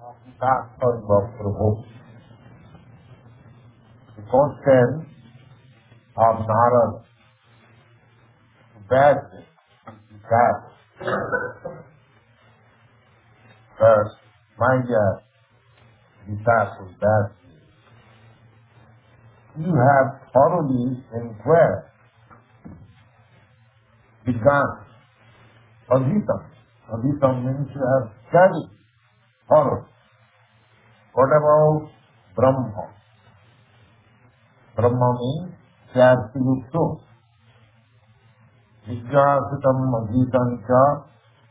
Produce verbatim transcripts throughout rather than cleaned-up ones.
of the Shastras of Prabhu. The question of Narada to beg that first, my dear disciples, that you have thoroughly inquired, begun, adhitam. Adhitam means you have studied thoroughly. What about Brahma? Brahma means the absolute truth. Vijnasitam adhitam cha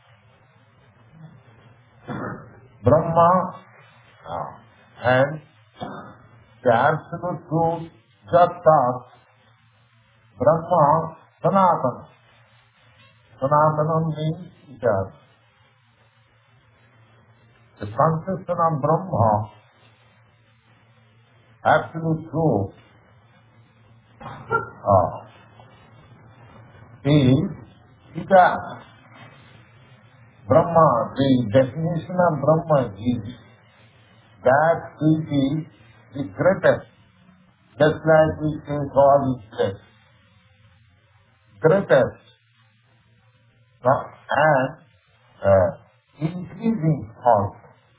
Brahma uh, and the absolute truth, Jat Brahma Sanatana. Sanatana means eternal. The conception of Brahma, absolute truth, uh, is eternal. Brahma, the definition of Brahma is that it is the greatest, just like we say God is great. Greatest, uh, and uh, increasing also.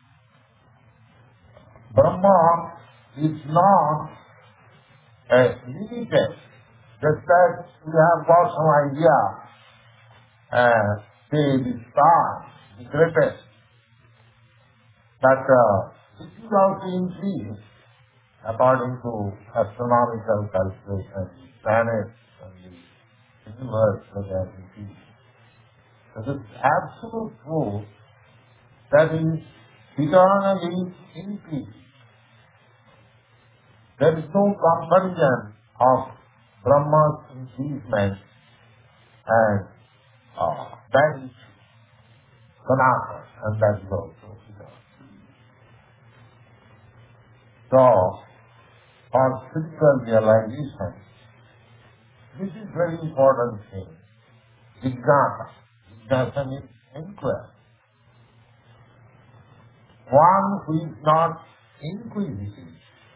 Brahma is not uh, limited, just like we have got some idea, uh, say the star, the greatest, but uh, it is also increasing according to astronomical calculations, planets and the universe that are increasing. So this absolute truth that is eternally increasing. There is no comparison of Brahma's increasement and uh, that is Sanatana, and that is also eternal. So, for spiritual realization, this is very important thing. Jignasa. Jignasa means inquiry. One who is not inquisitive,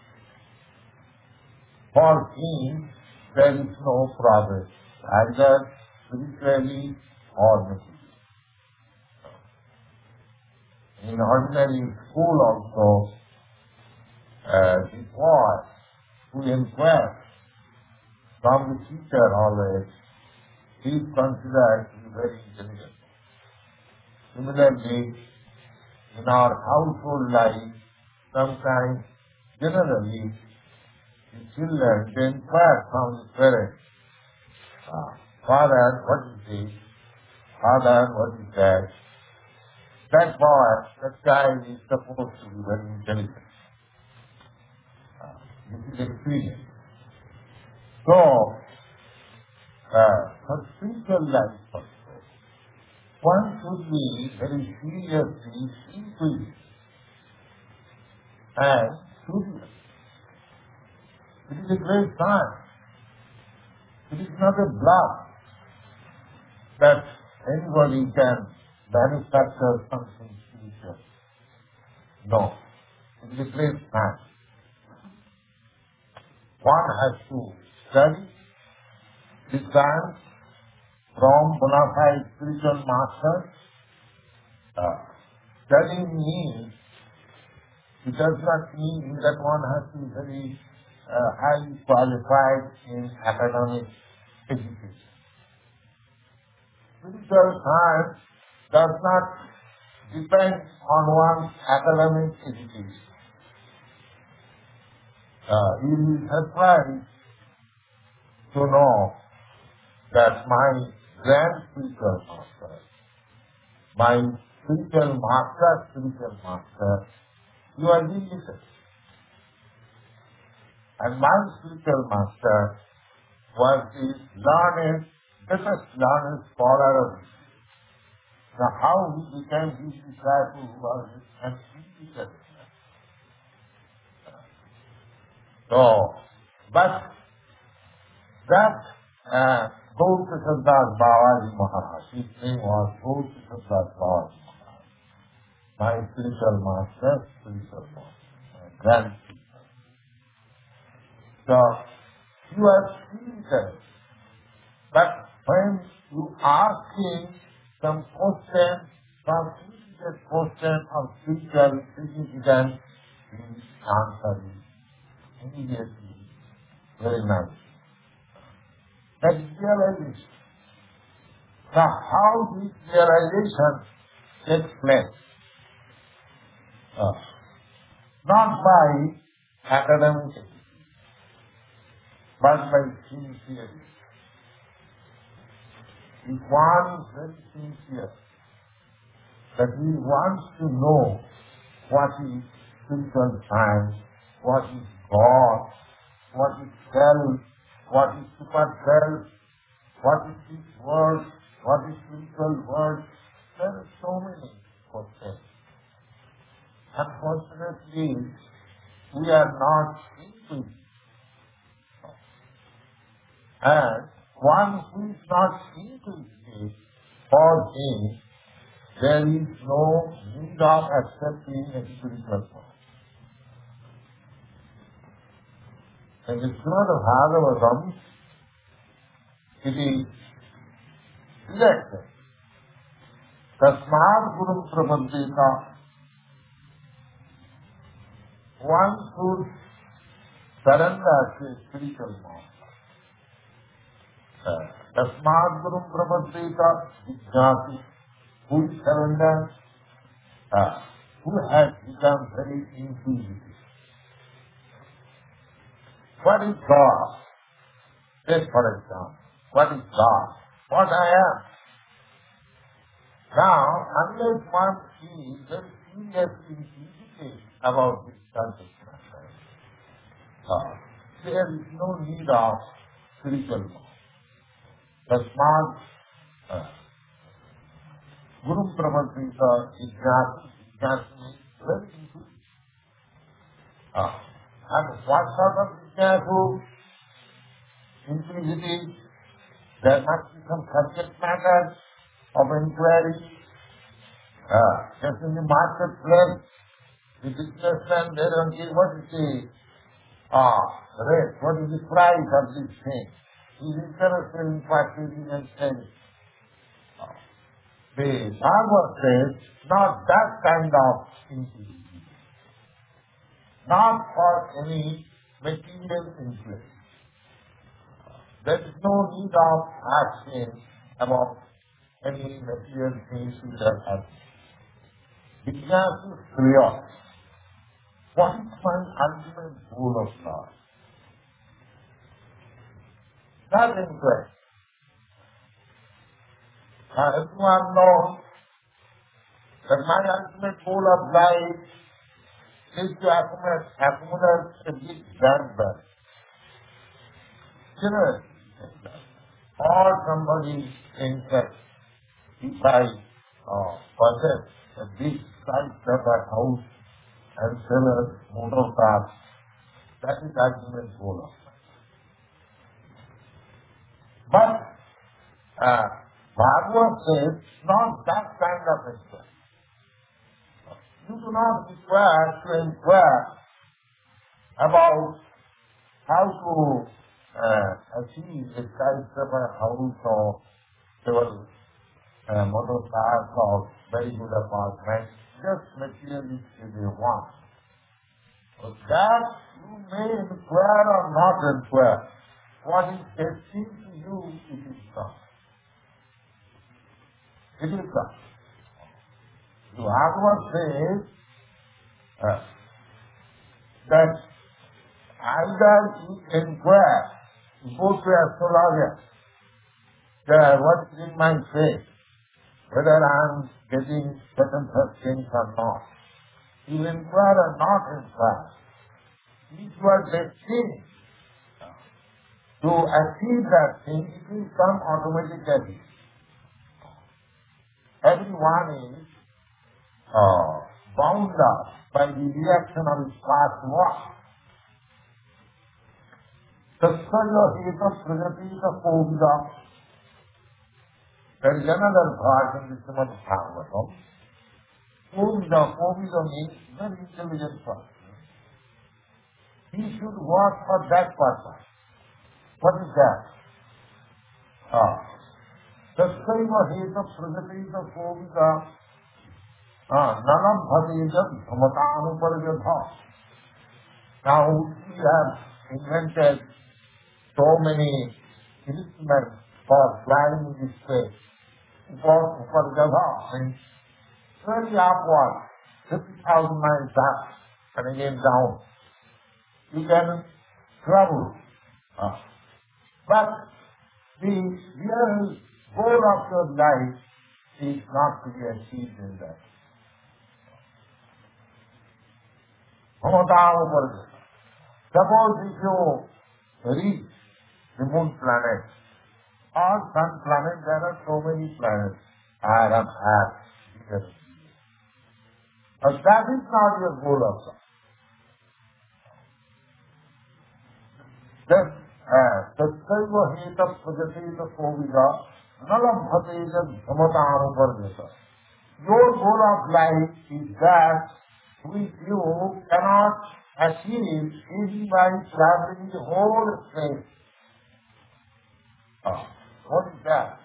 for him there is no progress, either spiritually or materially. In ordinary school also, uh, the boy who inquires from the teacher always, he is considered to be very intelligent. Similarly, in our household life, sometimes, generally, the children, they inquire from the parents, uh, Father, what is this? Father, what is that? That boy, that child is supposed to be very intelligent. Uh, this is experience. So, uh, for spiritual life also, one should be very seriously inquisitive and studious. It is a great science. It is not a bluff that anybody can manufacture something spiritual. No. It is a great science. One has to study the science from bona fide spiritual masters. Uh, studying means, it does not mean that one has to be very uh, highly qualified in academic education. Spiritual science does not depend on one's academic education. Uh, you will be surprised to know that my grand spiritual master, my spiritual master, spiritual master, you are illiterate. And my spiritual master was the learned, best learned scholar of history. Now how he became his disciple who was an illiterate. So, but that uh, Gaur-Krishnadas Babaji Maharaj, his name was Gaur-Krishnadas Babaji Maharaj. my spiritual master, spiritual master, my grandteacher. So, you are spiritual, but when you ask him some question, some immediate question of spiritual significance, he answers it immediately, very nice. That is realization. Now, how this realization takes place? Uh, not by academic, but by sincerity. If one is very sincere, that he wants to know what is spiritual science, what is God, what is self, what is super self, what is this world, what is spiritual world. There are so many questions. Unfortunately, we are not into it. And one who is not into it, for him, there is no need of accepting a spiritual world. In the Srimad Bhagavatam, it is directed. Tasmad Guru Prabandita, one should surrender to a spiritual master. Tasmad Guru Prabandita, Vijnati, who is surrendered, uh, who has become very intuitive. What is God? Take for example, what is God? What I am. Now, unless one is very seriously educated about this consciousness, uh, there is no need of spiritual knowledge. Tasmad uh, Guru Prabandita Vijnati, Vijnati means very intuitive. Uh, and what sort of Vijnatu? Intuitivity, there must be some subject matter of inquiry. Uh, just in the marketplace, the businessman, they don't give what is the uh, rate, what is the price of this thing. He is interested in purchasing and selling. Uh, the Bhagavad says, not that kind of intuitivity. Not for any material influence. There is no need of asking about any material things which are happening. Vijnana is clear. What is my ultimate goal of life? That inquest. Now everyone knows that my ultimate goal of life is to accumulate, accumulate a big bank balance. Generally, or somebody thinks that if I uh, possess a big skyscraper house and sell a motor car, that is ultimate goal of life. But uh, Bhagavad says, not that kind of interest. You do not require to inquire about how to uh, achieve a skyscraper house or several uh, motor cars or very good apartments, just materially if you want. So that you may inquire or not inquire. What is destined to you, it is God. It is God. The Bhagavad says uh, that either you inquire, you go to astrologer, that what is in my faith, whether I am getting certain such things or not. You inquire or not inquire. If you are destined to achieve that thing, it will come automatically. Everyone is uh, bound up by the reaction of his past work. Tatsaya heta pragatita povida. There is another verse in the Srimad Bhagavatam. Kovida, Kovida means very intelligent person. He should work for that purpose. What is that? Ah. Tatsaiva heta prajateta kovida ah, nanam bhatejam dhamatanuparjatha. Now we have invented so many instruments for flying this way. Uparjatha means very upward, fifty thousand miles up and again down. You can travel. Ah. But the real goal of your life is not to be achieved in that. Suppose if you reach the moon planet or sun planet, there are so many planets, iron, earth, but that is not your goal of life. Then, tatsaiva heta prajateta kovida nalam bhateja dhamatanuparjata. Your goal of life is that which you cannot achieve even by traveling the whole space. Ah, what is that?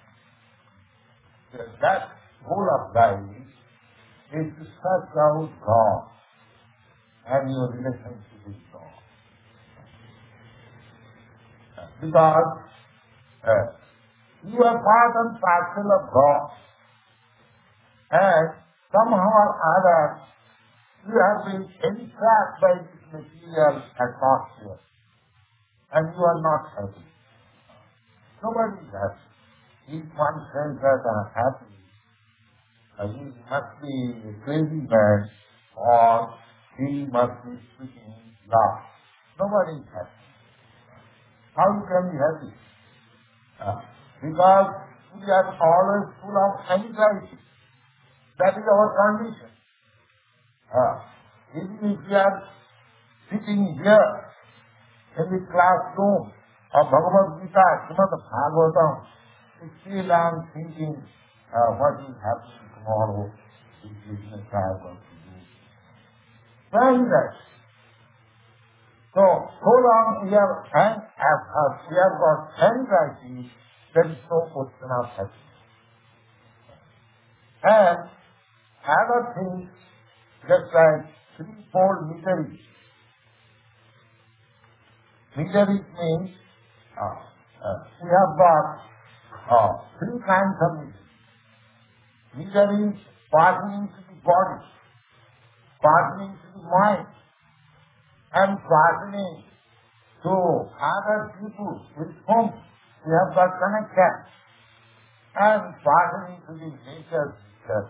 That goal of life is to search out God and your relationship with God. Because uh, you are part and parcel of God, and somehow or other you have been entrapped by this material atmosphere, and you are not happy. Nobody is happy. If one says that I am happy, uh, he must be a crazy man, or he must be speaking love. Nobody is happy. How you can be happy? Uh, because we are always full of anxiety. That is our condition. Uh, even if we are sitting here in the classroom of Bhagavad Gita, Srimad Bhagavatam, still I am thinking uh, what will happen tomorrow if business I have got to do. Why is that? So, so long we have, and as, as we have got anxiety, there is no question of happiness. And other things, just like threefold misery. Misery means uh, uh, we have got uh, three kinds of misery. Misery pertaining to the body, pertaining to the mind, and pertaining to other people with whom we have got connection, and pertaining to the nature itself.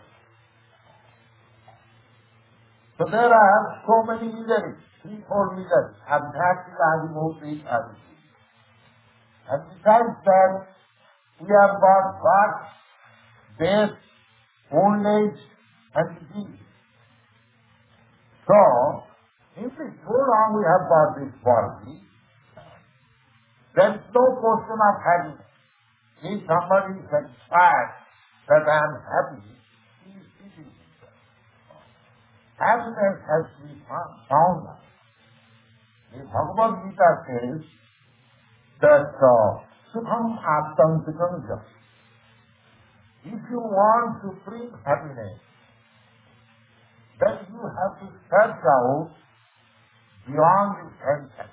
So there are so many miseries, three-fold miseries, adhyatmika, adhimurti, adhiti. And besides that, we have got birth, death, old age, and disease. So, if it's so long we have got this body, there is no question of happiness. If somebody is satisfied that I am happy, he is cheating himself. Happiness has to be found. The Bhagavad Gita says that sukham aptam sukham jam. If you want to bring happiness, then you have to search out beyond the sense.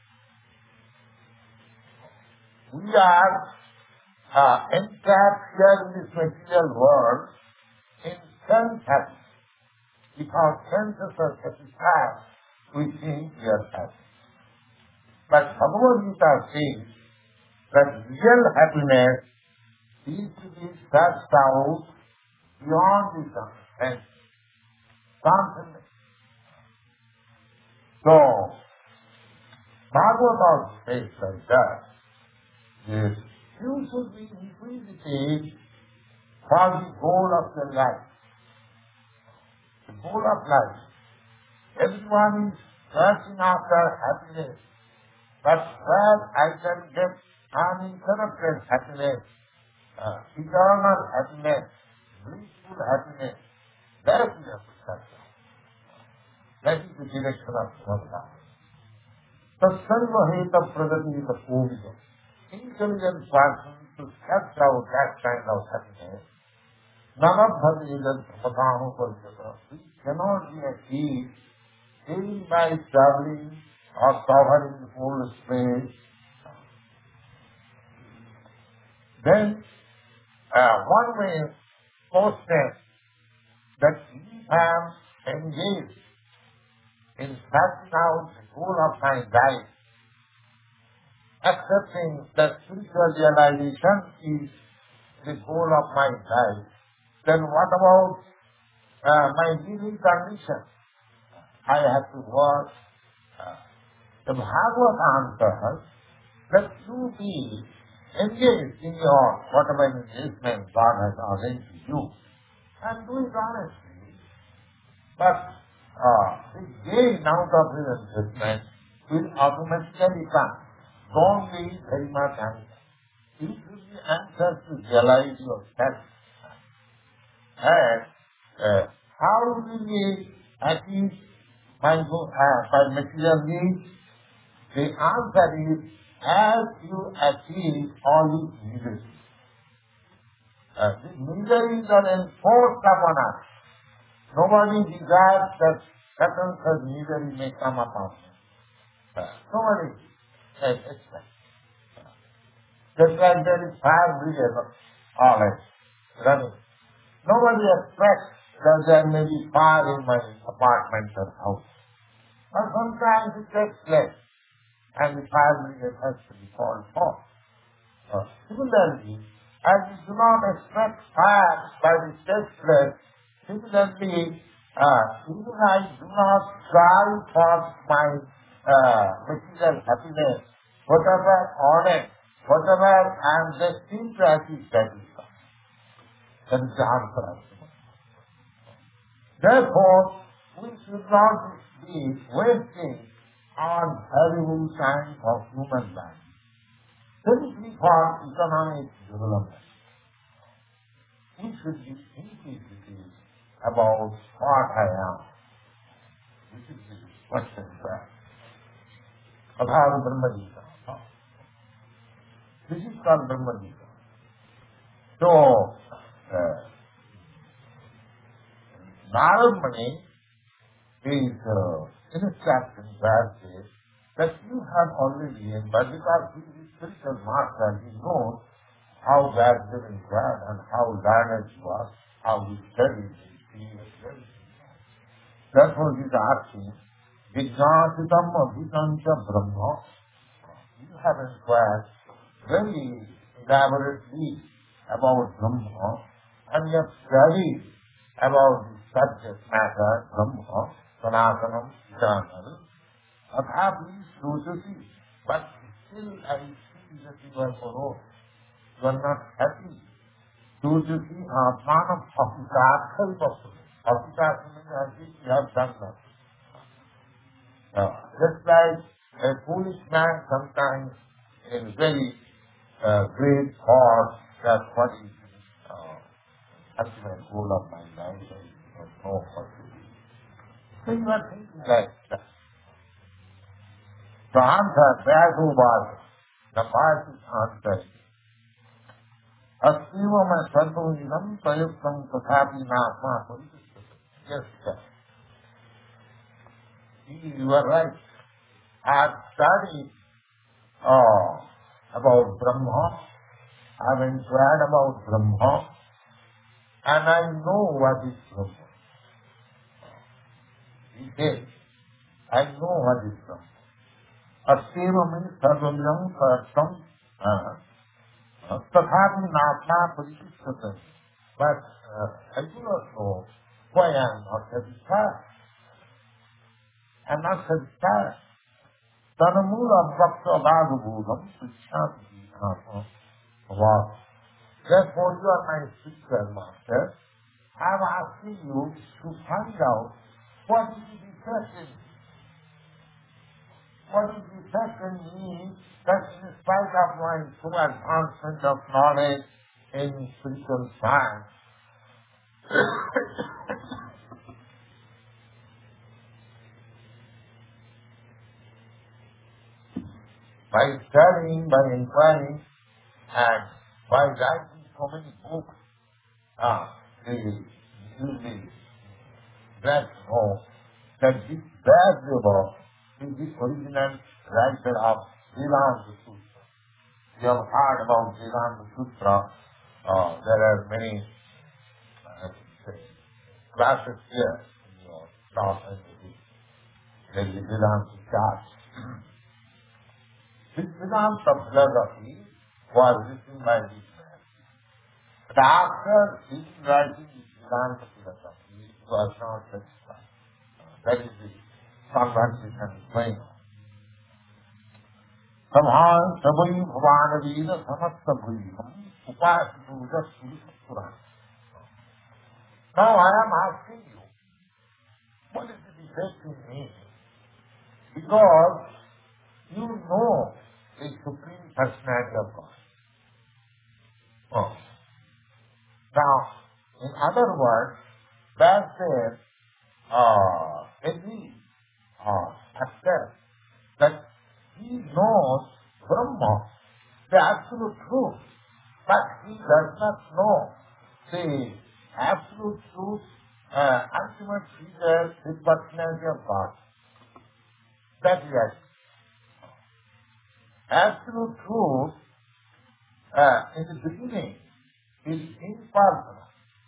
We are uh, entrapped here in this material world in sense happiness. Because senses are satisfied, we think we are happy. But Bhagavad Gita says that real happiness is to be searched out beyond the sense. Something. So, Bhagavad says like that. Yes. You should be inquisitive for the goal of your life. The goal of life. Everyone is searching after happiness. But where I can get uninterrupted happiness, uh, eternal happiness, blissful happiness, That is the perception. That is the direction of Shraddha. Satsarvaheta pragati is a Purva. Intelligent person to sketch out that kind of happiness. None of them is a Patanu Parjata. We cannot be achieved even by traveling or covering the whole space. Then, uh, one way process that we have engaged in setting out the goal of my life, accepting that spiritual realization is the goal of my life, then what about uh, my living condition? I have to work. Uh, the Bhagavad answers that you be engaged in your whatever engagement God has arranged for you, and do it honestly. But uh, the gain out of his engagement will automatically come. Don't be very much anxious. You should be anxious to realize yourself. And uh, how will we achieve my, uh, my material needs? The answer is, as you achieve all these needs. Uh, these needs are enforced upon us. Nobody desires that certain such misery may come upon him. Uh, nobody has expected. Just like there is fire brigade, all right, running. Nobody expects that there may be fire in my apartment or house. But sometimes it takes place, and the fire brigade has to be called for. Uh, similarly, as we do not expect fire by the takes place, similarly, uh, even I do not try for my uh, material happiness, whatever honest, whatever I am destined to achieve, that is God. That is the answer. Therefore, we should not be wasting our valuable time of human life simply for economic development. We should be inquisitive about what I am. This is the question there. About Brahma Gita. This is called Brahma Gita. So, uh, Narad Muni is uh, instructing Vasudev that you have already, but because he is spiritual master, he knows how Vasudev inquired and how learned he was, how he studied his field. Therefore he is asking, Vijnasitam Abhitancha Brahma. You have inquired very elaborately about Brahma, and you have studied about the subject matter, Brahma, Sanatanam, eternal. Athapi Srujati, but still I see that you are morose. You are not happy. Srujati Atmanam Apikatha Vapsu. Apikatha means as if you have done that. Uh, just like a foolish man sometimes is very uh, great thought that what is uh, ultimate goal of my life, I don't know what to do. So you are thinking like that. The answer, that who was, the Bhagavad answer, Astiva ma sarvavidam prayuktam tathapi nātmā paritishvata. Yes, sir. You are right. I have studied uh, about Brahma. I have inquired about Brahma. And I know what is Brahma. He says, I know what is Brahma. Astiva means sarvavidam prayuktam tathapi nātmā paritishvata. But uh, I do not know why I am not satisfied. I am not satisfied. Tanamula bhakta bhagavudam sichanti atma bhava. Therefore, you are my spiritual master. I am asking you to find out what is the defect in me. What is the defect in me that in spite of my full advancement of knowledge in spiritual science, by studying, by inquiring, and by writing so many books, uh, they usually get to know that this Vyasdeva is the original writer of Vedanta Sutra. You have heard about Vedanta Sutra. Uh, there are many uh, classes here in your class and there is Vedanta chart. This Vedanta philosophy was written by this man. But after his writing this Vedanta philosophy, he was not satisfied. That is the conversation going on. Samhan sabhi bhavan veeda samasta bhujam upaspuja surasura. Now I am asking you, what is the defect in me? Because you know the Supreme Personality of God. Oh. Now, in other words, that says, uh, agree or accept that he knows Brahma, the absolute truth, but he does not know the absolute truth, uh, ultimate figure, the personality of God. That is it. Absolute truth, uh, in the beginning, is impersonal.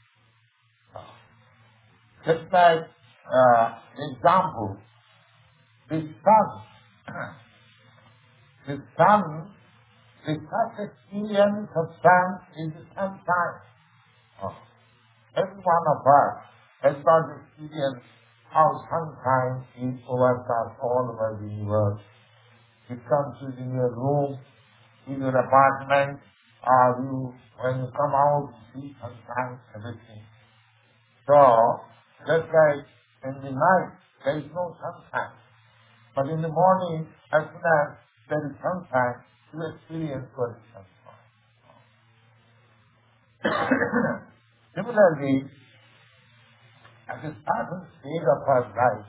Just like, uh, example, the sun. The sun, the first experience of sun is the sunshine. Oh. Every one of us has got the experience how sunshine is overcast all over the universe. It comes within your room, in your apartment, or you, when you come out, you see sunshine, everything. So, just like in the night, there is no sunshine. But in the morning, as soon as there is sunshine, you experience what is sunshine. Similarly, at a certain stage of our life,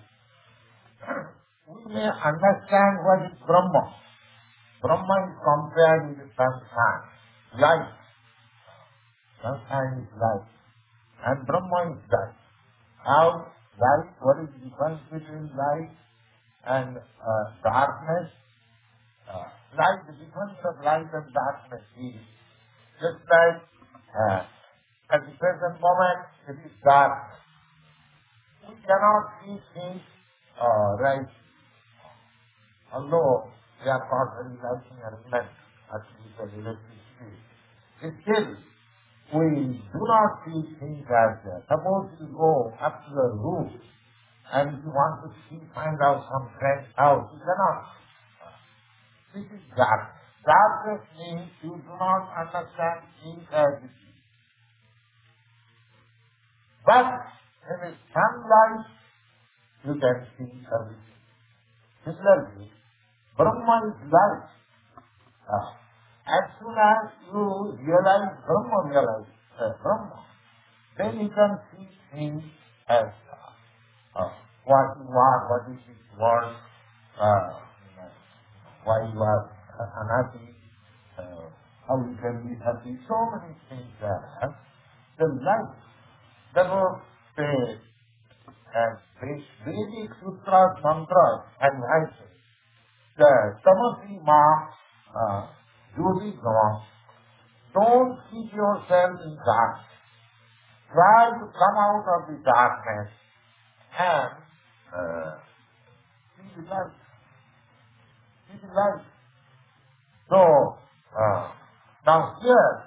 we may understand what is Brahma. Brahma is compared with the sunshine, light. Sunshine is light, and Brahma is light. How light, what is the difference between light and uh, darkness? Uh, light, the difference of light and darkness is just like uh, at the present moment it is dark. We cannot see things uh, right, although they are not very lighting arrangement, artificial electricity. Still, we do not see things as there. Suppose you go up to the roof and you want to see, find out some friend's house, you cannot. This is dark. Darkness means you do not understand things as it is. But in the sunlight, you can see everything. Similarly, Brahma is light. Uh, as soon as you realize Brahma, realize uh, Brahma, then you can see things as uh, uh, what you are, what is this world, uh, why you are uh, unhappy, uh, how you can be happy, so many things there. The light, therefore, the uh, Vedic sutras, mantras, advice, the Tamasi Ma, uh, Jyoti Gama, don't keep yourself in dark. Try to come out of the darkness and uh, see the light. See the light. So, uh, now here,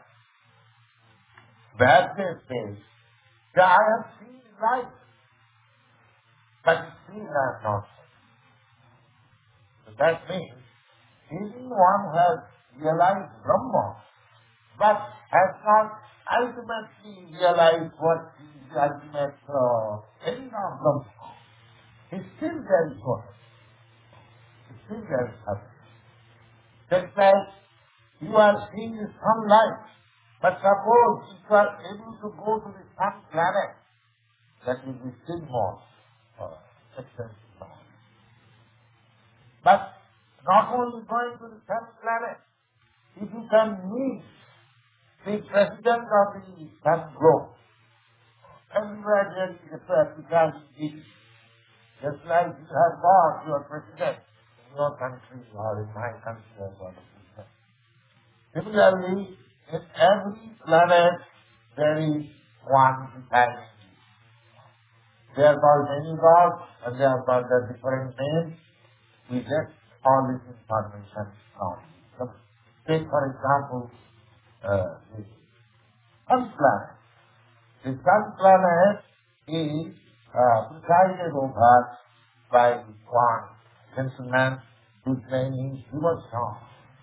Vyasdev says, that I have seen the light, but still I have not seen. So that means, even one who has realized Brahma, but has not ultimately realized what is the ultimate uh, end of Brahma. He still there is God. He still there is happiness. Just like you are seeing the sunlight, but suppose if you are able to go to the sun planet, that will be still more uh, expensive. But not only going to the sun planet. If you can meet the president of the sun globe, everywhere there is a president, just like you have got your president in your country or in my country or whatever. Similarly, in every planet there is one design. They are called many gods and they are called the different names. We get all this information from. So, take for example, uh, the sun planet. The sun planet is uh, presided over by one gentleman whose name is Vivasvan.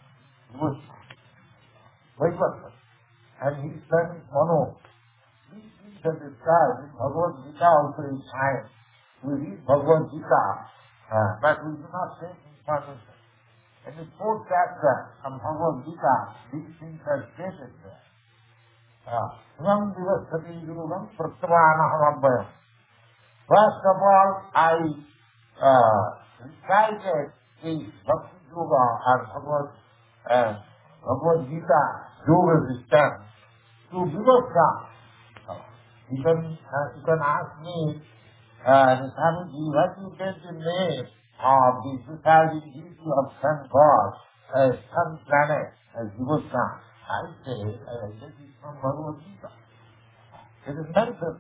Vivasvan. And his son is Mano. We read the described in Bhagavad Gita also in science. We read Bhagavad Gita, uh, but we do not take information. In the fourth chapter of Bhagavad Gita, these things are stated there. Svam Divasati Guruvam Pratyavanaham Abhayam. First of all, I uh, recited the Bhakti Yoga or Bhagavad, uh, Bhagavad Gita Yoga system to Vivasvan. You can, uh, you can ask me, uh, Swamiji, what you get the name of the presiding deity of sun god, uh, sun planet, as Vivasvan? I say, uh, this is from Bhagavad Gita. It is mentioned.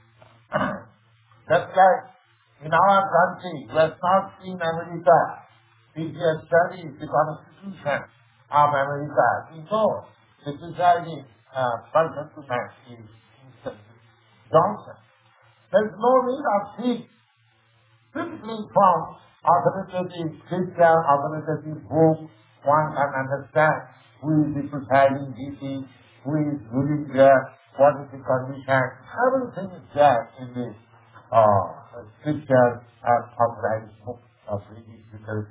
Just like in our country, we have not seen America. If you have studied the Constitution of America, you know the presiding uh, person to man is Mister Johnson. There is no need of seeing simply from authoritative Christian, authoritative book, one can understand who is the presiding deity, who is ruling there, what is the condition. Everything is there in the uh, scripture and authorized book of reading literature.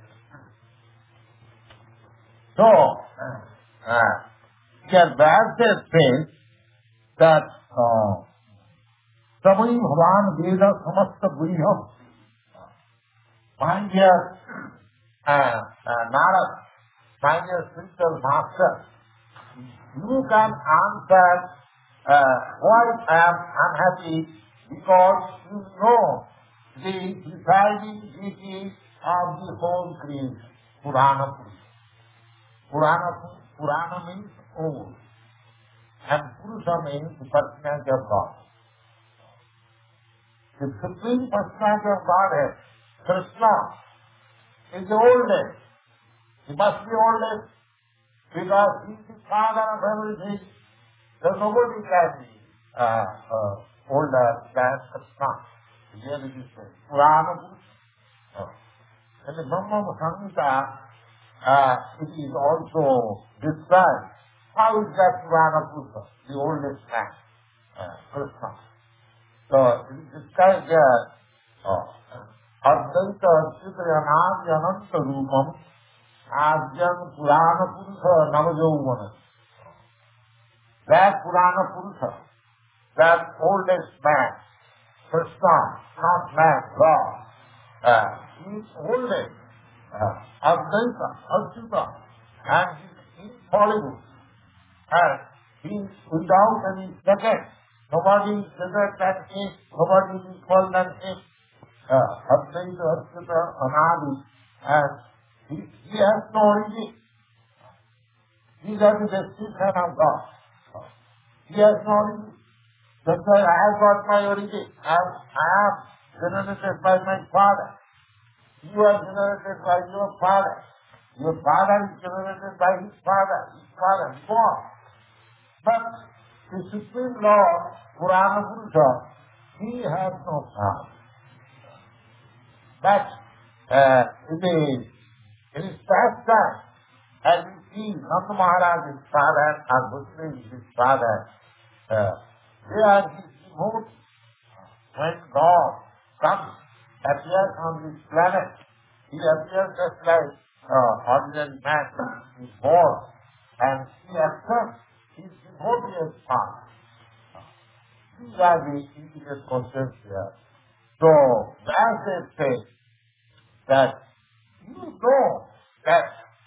So, uh, here Vyasa says that uh, Samai Bhavan Veda Samasta Buriham. My dear uh, uh, Narad, my dear spiritual master, you can answer uh, why I am unhappy because you know the presiding deity of the whole creation, Purana Purusha. Purana, Purana means old, and Purusha means the personality of God. The Supreme Personality of Godhead, Krishna, is the oldest. He must be oldest because he is the father of everything. So nobody can be uh, uh, older than Krishna. Here it is said, Purana Purusha. In the Brahma Samhita, uh, it is also described. How is that Purana Purusha, the oldest man, uh, Krishna? So, it is described there, Advaita Achyuta Anadi Ananta Rupam Ajyan Purana Purusha Navajovana. That Purana Purusha, that oldest man, Krishna, not man, God, uh, he is oldest, uh, Advaita, Achyuta, and he is infallible, and he is without any second. Nobody is better than him, nobody is equal than him. Advaita, Achyuta, Anadi, and he, he has no origin. These are the description of God. He has no origin. That's why I have got my origin. I am, I am generated by my father. You are generated by your father. Your father is generated by his father. His father is born. But the Supreme Lord, Purana Purusha, he has no father. But uh, in, the, in his past time, as we see Nanda Maharaj, his father, and Bhusri, his father, uh, they are his devotees. When God comes, appears on this planet, he appears just like uh, ordinary man, he is born, and he accepts his devotee as father. These are the immediate concepts here. So, Vyasa says that you know that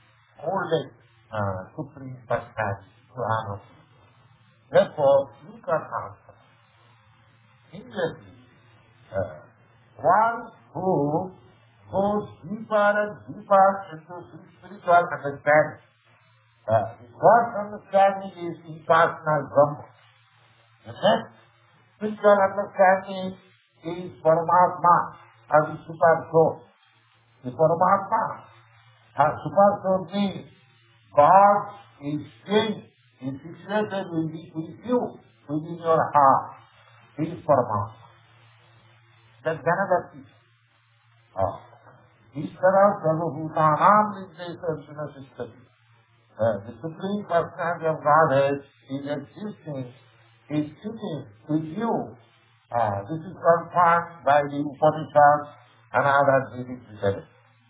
oldest uh, Supreme Personality, Purana. Therefore, you can answer. Immediately, uh, one who goes deeper and deeper into spiritual understanding. Uh, the first understanding is impersonal Brahma. The next spiritual understanding is Paramatma, as the super soul. The Paramatma, as super soul means God is staying, is situated with you, within your heart. He is Paramatma. That's another piece. Oh. Ishvara Sarvabhutanam Nirdesarsana Sistati. The Supreme Personality of Godhead is existing, is sitting with you. Uh, this is confirmed by the Upanishads and other Vedic literature.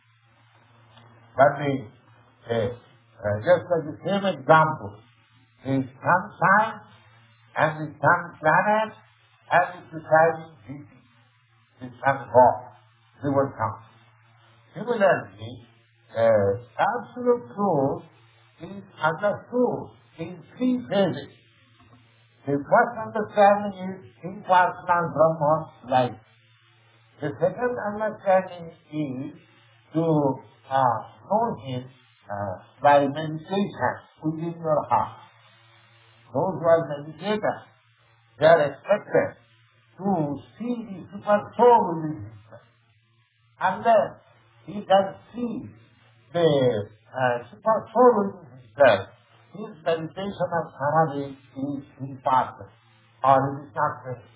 But the, uh, uh, just as the same example, the sunshine and the sun planet and the presiding deity, the sun god, they will come. Similarly, uh, absolute truth is understood in three phases. The first understanding is impersonal Brahma life. The second understanding is to uh, know Him uh, by meditation within your heart. Those who are meditators, they are expected to see the super soul within himself. And then he can see the uh, super soul within himself. His meditation of samadhi is impartial, or it is not finished.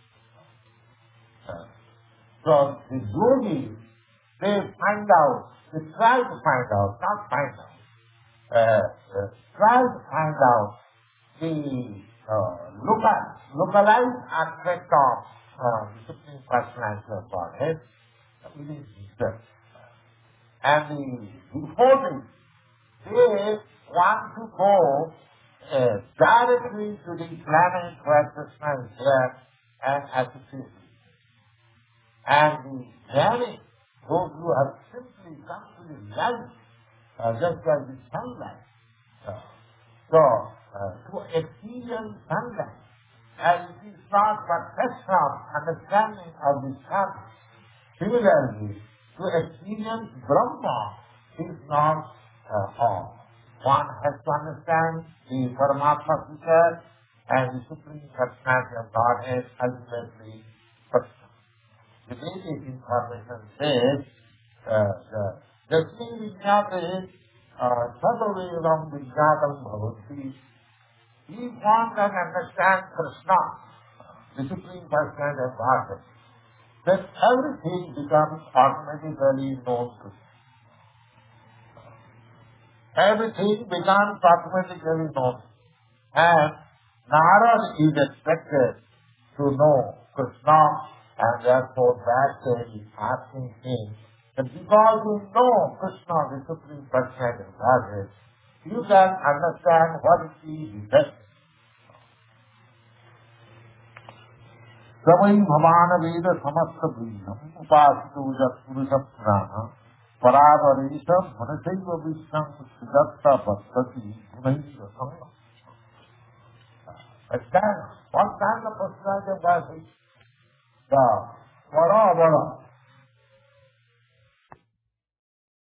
Uh, so the yogis, they find out, they try to find out, not find out, uh, uh, try to find out the uh, local, localized aspect of uh, the Supreme Personality of Godhead within himself. And the devotees, they want to go uh, directly to the planet where Krishna is there and associate with. And the jnani, those who have simply come to the light, uh, just as the sunlight. Uh, so, uh, to experience sunlight, and it is not but test of understanding of the sun. Similarly, to experience Brahma is not uh, all. One has to understand the Paramatma feature and the Supreme Personality of Godhead, ultimately Krishna. The basic information says, Jasmin Vijnate Sadhavevam Vijnatam Bhavati. If one can understand Krishna, the Supreme Personality of Godhead, then everything becomes automatically known to him. Everything becomes automatically known. And Narada is expected to know Krishna, and therefore that day is asking him that because you know Krishna, the Supreme Personality of Godhead, you can understand what is the best. Savai Bhavana Veda Samasta Bhijnam Upasituja Purusha Prana Paravaresha Manasaiva Vishnam Siddhartha Bhattati Gunaiva Sangha. Understand what kind of personality of Godhead? The Paravara,